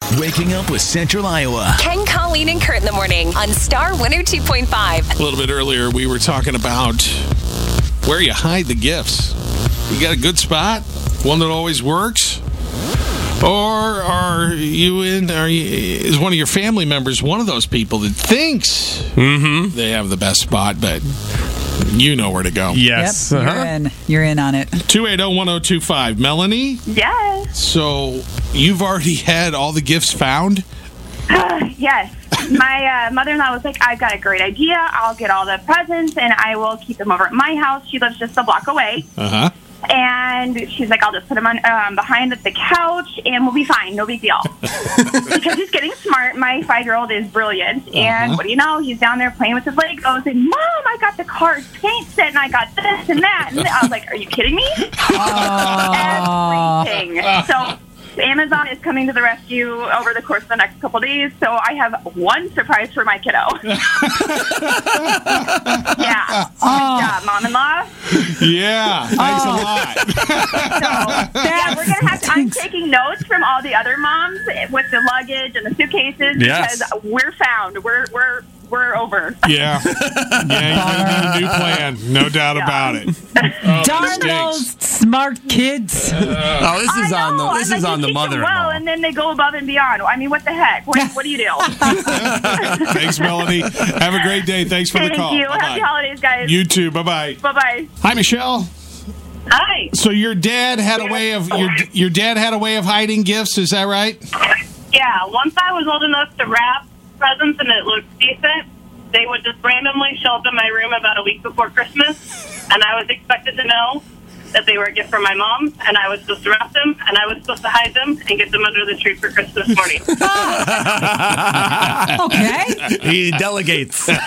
Waking up with Central Iowa. Ken, Colleen, and Kurt in the morning on Star 102.5. A little bit earlier, we were talking about where you hide the gifts. You got a good spot? One that always works? Or is one of your family members one of those people that thinks they have the best spot, but you know where to go? Yes. Yep, you're in on it. 280-1025. Melanie? Yes. So you've already had all the gifts found? Yes. My mother-in-law was like, I've got a great idea. I'll get all the presents, and I will keep them over at my house. She lives just a block away. Uh-huh. And she's like, I'll just put him on behind the couch, and we'll be fine. No big deal. Because he's getting smart. My 5-year-old is brilliant. And what do you know? He's down there playing with his Legos. And, Mom, I got the Cars paint set, and I got this and that. And I was like, are you kidding me? Everything. So Amazon is coming to the rescue over the course of the next couple of days. So I have one surprise for my kiddo. Yeah. Good job, Mom-in-law. Yeah, thanks a lot. Yeah, we're gonna have to. I'm taking notes from all the other moms with the luggage and the suitcases because we're found. We're over. Yeah, you're gonna need a new plan, no doubt about it. Darn those smart kids. This is on the mother. Well, and then they go above and beyond. I mean, what the heck? What do you do? Thanks, Melanie. Have a great day. Thanks for the call. Thank you. Bye-bye. Happy holidays, guys. You too. Bye-bye. Bye-bye. Hi, Michelle. Hi. So your dad had a way of hiding gifts. Is that right? Yeah. Once I was old enough to wrap presents and it looked decent, they would just randomly show up in my room about a week before Christmas, and I was expected to know that they were a gift from my mom, and I was supposed to wrap them, and I was supposed to hide them and get them under the tree for Christmas morning. Okay. He delegates. One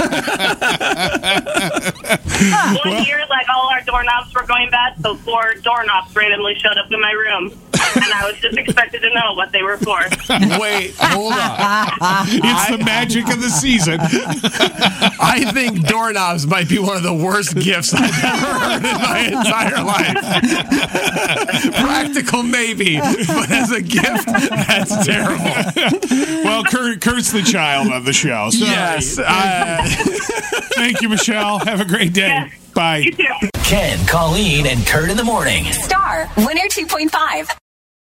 year, like, all our doorknobs were going bad, so 4 doorknobs randomly showed up in my room, and I was just expected to know what they were for. Wait, hold on. It's the magic of the season. I think doorknobs might be one of the worst gifts I've ever heard in my entire life. Practical, maybe, but as a gift, that's terrible. Well, Kurt's the child of the show. So Yes. Thank you, Michelle. Have a great day. Yeah. Bye. You too. Ken, Colleen, and Kurt in the morning. Star 102.5.